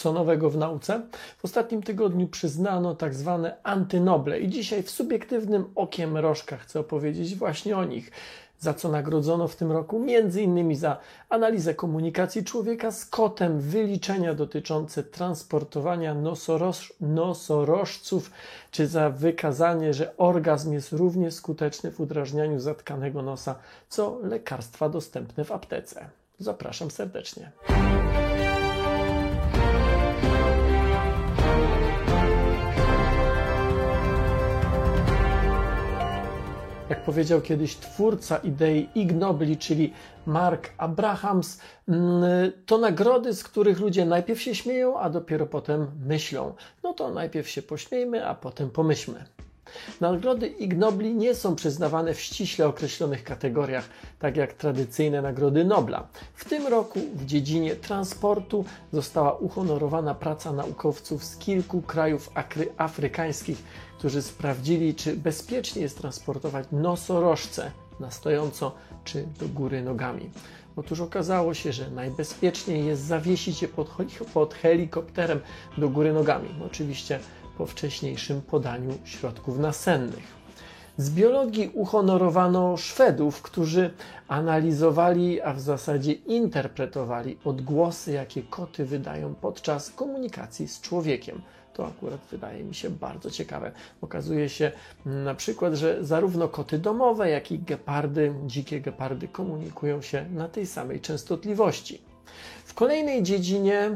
Co nowego w nauce? W ostatnim tygodniu przyznano tak zwane antynoble i dzisiaj w subiektywnym okiem mrożka chcę opowiedzieć właśnie o nich. Za co nagrodzono w tym roku? Między innymi za analizę komunikacji człowieka z kotem, wyliczenia dotyczące transportowania nosorożców, czy za wykazanie, że orgazm jest równie skuteczny w udrażnianiu zatkanego nosa, co lekarstwa dostępne w aptece. Zapraszam serdecznie. Jak powiedział kiedyś twórca idei Ig Nobli, czyli Mark Abrahams, to nagrody, z których ludzie najpierw się śmieją, a dopiero potem myślą. No to najpierw się pośmiejmy, a potem pomyślmy. Nagrody Ig Nobli nie są przyznawane w ściśle określonych kategoriach, tak jak tradycyjne nagrody Nobla. W tym roku w dziedzinie transportu została uhonorowana praca naukowców z kilku krajów afrykańskich, którzy sprawdzili, czy bezpiecznie jest transportować nosorożce na stojąco czy do góry nogami. Otóż okazało się, że najbezpieczniej jest zawiesić je pod helikopterem do góry nogami. Oczywiście po wcześniejszym podaniu środków nasennych. Z biologii uhonorowano Szwedów, którzy analizowali, a w zasadzie interpretowali odgłosy, jakie koty wydają podczas komunikacji z człowiekiem. To akurat wydaje mi się bardzo ciekawe. Okazuje się na przykład, że zarówno koty domowe, jak i gepardy, dzikie gepardy komunikują się na tej samej częstotliwości. W kolejnej dziedzinie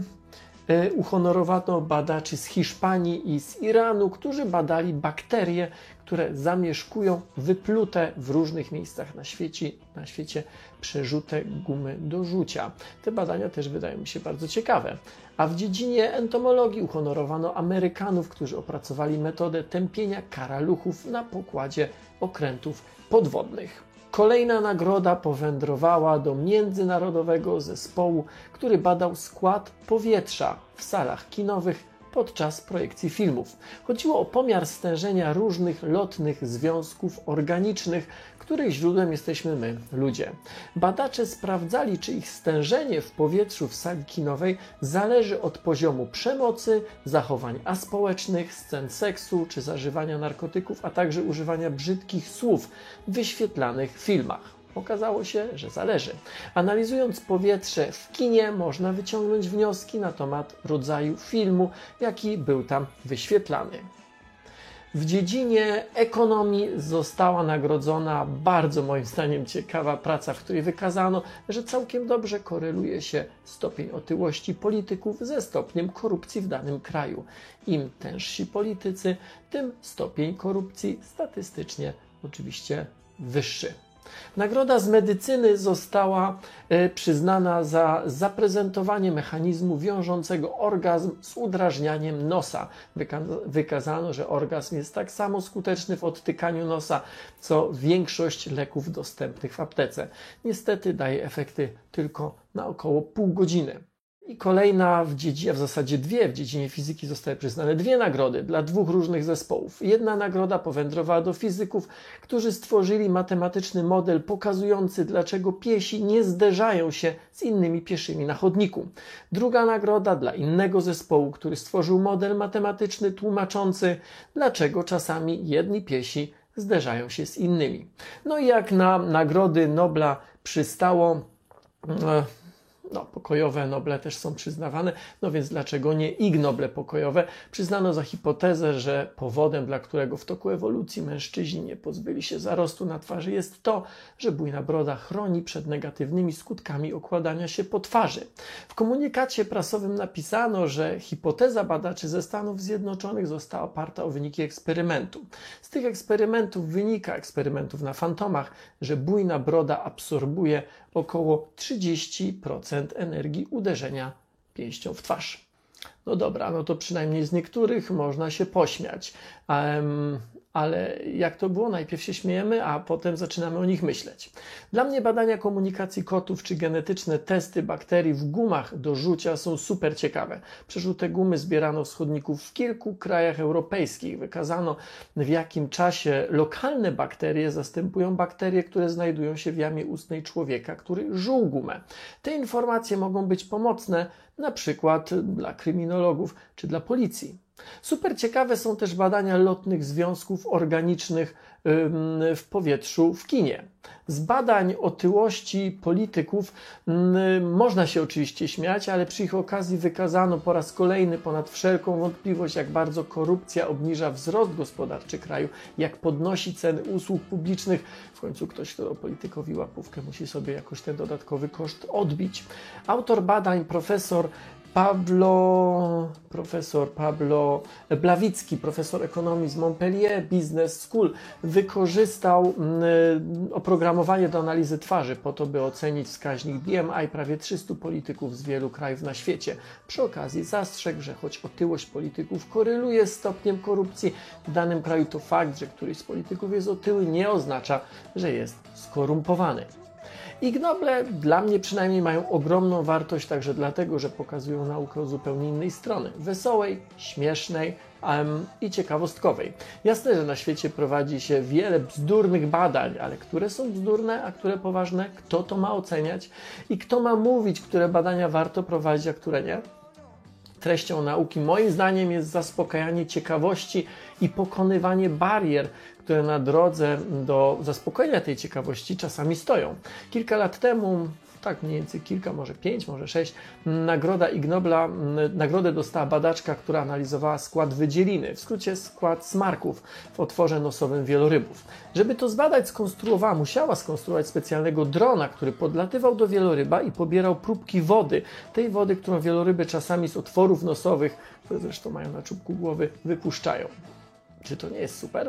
uhonorowano badaczy z Hiszpanii i z Iranu, którzy badali bakterie, które zamieszkują wyplute w różnych miejscach na świecie przerzute gumy do rzucia. Te badania też wydają mi się bardzo ciekawe. A w dziedzinie entomologii uhonorowano Amerykanów, którzy opracowali metodę tępienia karaluchów na pokładzie okrętów podwodnych. Kolejna nagroda powędrowała do międzynarodowego zespołu, który badał skład powietrza w salach kinowych podczas projekcji filmów. Chodziło o pomiar stężenia różnych lotnych związków organicznych, których źródłem jesteśmy my, ludzie. Badacze sprawdzali, czy ich stężenie w powietrzu w sali kinowej zależy od poziomu przemocy, zachowań aspołecznych, scen seksu czy zażywania narkotyków, a także używania brzydkich słów wyświetlanych w filmach. Okazało się, że zależy. Analizując powietrze w kinie, można wyciągnąć wnioski na temat rodzaju filmu, jaki był tam wyświetlany. W dziedzinie ekonomii została nagrodzona bardzo moim zdaniem ciekawa praca, w której wykazano, że całkiem dobrze koreluje się stopień otyłości polityków ze stopniem korupcji w danym kraju. Im tężsi politycy, tym stopień korupcji statystycznie oczywiście wyższy. Nagroda z medycyny została przyznana za zaprezentowanie mechanizmu wiążącego orgazm z udrażnianiem nosa. Wykazano, że orgazm jest tak samo skuteczny w odtykaniu nosa, co większość leków dostępnych w aptece. Niestety daje efekty tylko na około pół godziny. I kolejna a w zasadzie dwie w dziedzinie fizyki zostały przyznane dwie nagrody dla dwóch różnych zespołów. Jedna nagroda powędrowała do fizyków, którzy stworzyli matematyczny model pokazujący, dlaczego piesi nie zderzają się z innymi pieszymi na chodniku. Druga nagroda dla innego zespołu, który stworzył model matematyczny tłumaczący, dlaczego czasami jedni piesi zderzają się z innymi. No i jak na nagrody Nobla przystało, pokojowe Noble też są przyznawane, no więc dlaczego nie Ig Noble pokojowe? Przyznano za hipotezę, że powodem, dla którego w toku ewolucji mężczyźni nie pozbyli się zarostu na twarzy, jest to, że bujna broda chroni przed negatywnymi skutkami okładania się po twarzy. W komunikacie prasowym napisano, że hipoteza badaczy ze Stanów Zjednoczonych została oparta o wyniki eksperymentu. Z tych eksperymentów na fantomach, że bujna broda absorbuje około 30% energii uderzenia pięścią w twarz. No dobra, no to przynajmniej z niektórych można się pośmiać. Ale jak to było? Najpierw się śmiejemy, a potem zaczynamy o nich myśleć. Dla mnie badania komunikacji kotów czy genetyczne testy bakterii w gumach do rzucia są super ciekawe. Przerzute gumy zbierano z chodników w kilku krajach europejskich. Wykazano, w jakim czasie lokalne bakterie zastępują bakterie, które znajdują się w jamie ustnej człowieka, który żuł gumę. Te informacje mogą być pomocne na przykład dla kryminologów czy dla policji. Super ciekawe są też badania lotnych związków organicznych w powietrzu w kinie. Z badań otyłości polityków można się oczywiście śmiać, ale przy ich okazji wykazano po raz kolejny ponad wszelką wątpliwość, jak bardzo korupcja obniża wzrost gospodarczy kraju, jak podnosi ceny usług publicznych. W końcu ktoś, kto politykowi łapówkę, musi sobie jakoś ten dodatkowy koszt odbić. Autor badań, profesor Pablo Blawicki, profesor ekonomii z Montpellier Business School, wykorzystał oprogramowanie do analizy twarzy po to, by ocenić wskaźnik BMI prawie 300 polityków z wielu krajów na świecie. Przy okazji zastrzegł, że choć otyłość polityków koreluje z stopniem korupcji w danym kraju, to fakt, że któryś z polityków jest otyły, nie oznacza, że jest skorumpowany. Ig Noble dla mnie przynajmniej mają ogromną wartość także dlatego, że pokazują naukę z zupełnie innej strony. Wesołej, śmiesznej i ciekawostkowej. Jasne, że na świecie prowadzi się wiele bzdurnych badań, ale które są bzdurne, a które poważne? Kto to ma oceniać? I kto ma mówić, które badania warto prowadzić, a które nie? Treścią nauki moim zdaniem jest zaspokajanie ciekawości i pokonywanie barier, które na drodze do zaspokojenia tej ciekawości czasami stoją. Kilka lat temu, tak mniej więcej kilka, może 5, może 6, nagroda Ig Nobla, nagrodę dostała badaczka, która analizowała skład wydzieliny, w skrócie skład smarków w otworze nosowym wielorybów. Żeby to zbadać, musiała skonstruować specjalnego drona, który podlatywał do wieloryba i pobierał próbki wody, tej wody, którą wieloryby czasami z otworów nosowych, które zresztą mają na czubku głowy, wypuszczają. Czy to nie jest super?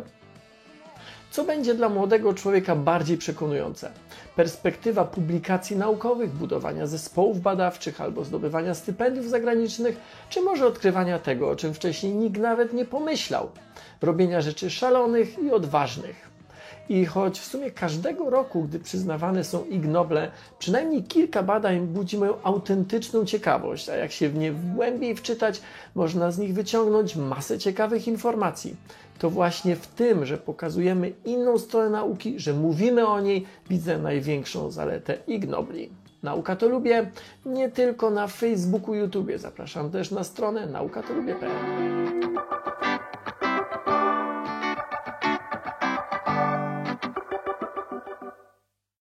Co będzie dla młodego człowieka bardziej przekonujące? Perspektywa publikacji naukowych, budowania zespołów badawczych albo zdobywania stypendiów zagranicznych, czy może odkrywania tego, o czym wcześniej nikt nawet nie pomyślał? Robienia rzeczy szalonych i odważnych. I choć w sumie każdego roku, gdy przyznawane są Ig Noble, przynajmniej kilka badań budzi moją autentyczną ciekawość, a jak się w nie głębiej wczytać, można z nich wyciągnąć masę ciekawych informacji. To właśnie w tym, że pokazujemy inną stronę nauki, że mówimy o niej, widzę największą zaletę Ig Nobli. Nauka to lubię, nie tylko na Facebooku, YouTubie. Zapraszam też na stronę naukatolubię.pl.